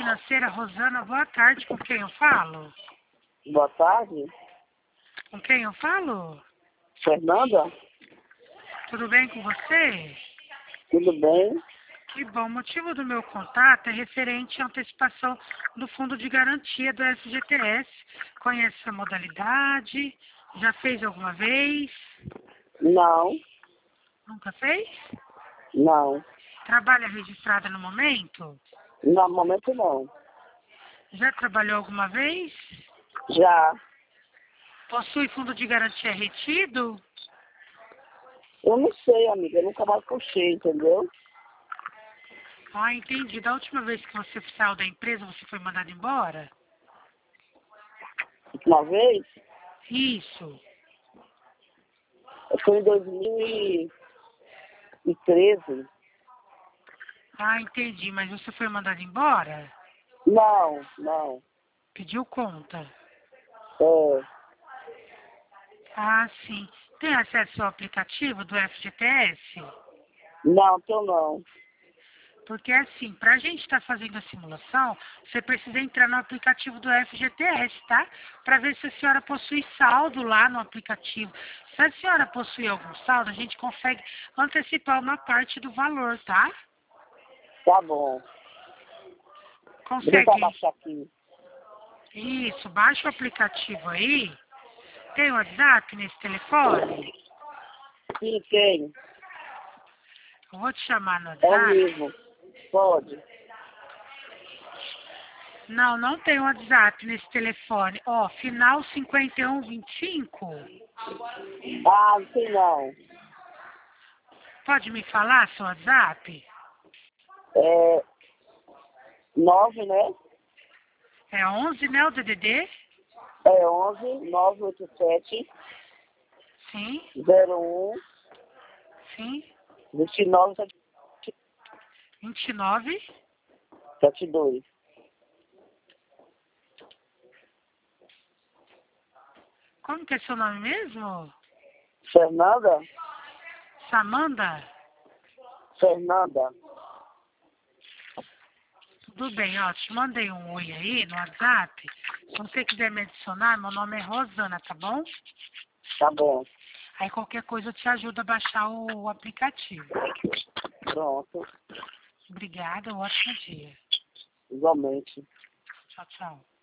financeira, Rosana, boa tarde. Com quem eu falo? Boa tarde. Com quem eu falo? Fernanda? Tudo bem com você? Tudo bem? Que bom. O motivo do meu contato é referente à antecipação do Fundo de Garantia do FGTS. Conhece essa modalidade? Já fez alguma vez? Não, Nunca fez? não. Trabalha registrada no momento? No momento não. Já trabalhou alguma vez? Já. Possui fundo de garantia retido? Eu não sei, amiga. Eu nunca mais puxei, entendeu? Ah, entendi. Da última vez que você saiu da empresa, você foi mandado embora? Uma vez, Isso. foi em 2013. Ah, entendi. Mas você foi mandado embora? Não, não. Pediu conta? É, Ah, sim. Tem acesso ao aplicativo do FGTS? não, tô não. Porque assim, para a gente estar fazendo a simulação, você precisa entrar no aplicativo do FGTS, tá? Para ver se a senhora possui saldo lá no aplicativo. Se a senhora possui algum saldo, a gente consegue antecipar uma parte do valor, tá? Tá bom. Vou tentar Consegue? baixar aqui. Isso, baixa o aplicativo aí. Tem WhatsApp nesse telefone? Sim, tem. Eu vou te chamar no É o WhatsApp. mesmo. Pode. Não, não tem WhatsApp nesse telefone. Ó, final 5125. Ah, não tem não. Pode me falar seu WhatsApp? É 9, né? É 11, né, o DDD? É 11 987 Sim, 01 sim. 29 29. 72. Como que é seu nome mesmo? Fernanda? Samanda? Fernanda. Tudo bem, ó, te mandei um oi aí no WhatsApp. Se você quiser me adicionar, meu nome é Rosana, tá bom? Tá bom. Aí qualquer coisa eu te ajudo a baixar o aplicativo. Pronto. Obrigada, um ótimo dia. Igualmente. Tchau, tchau.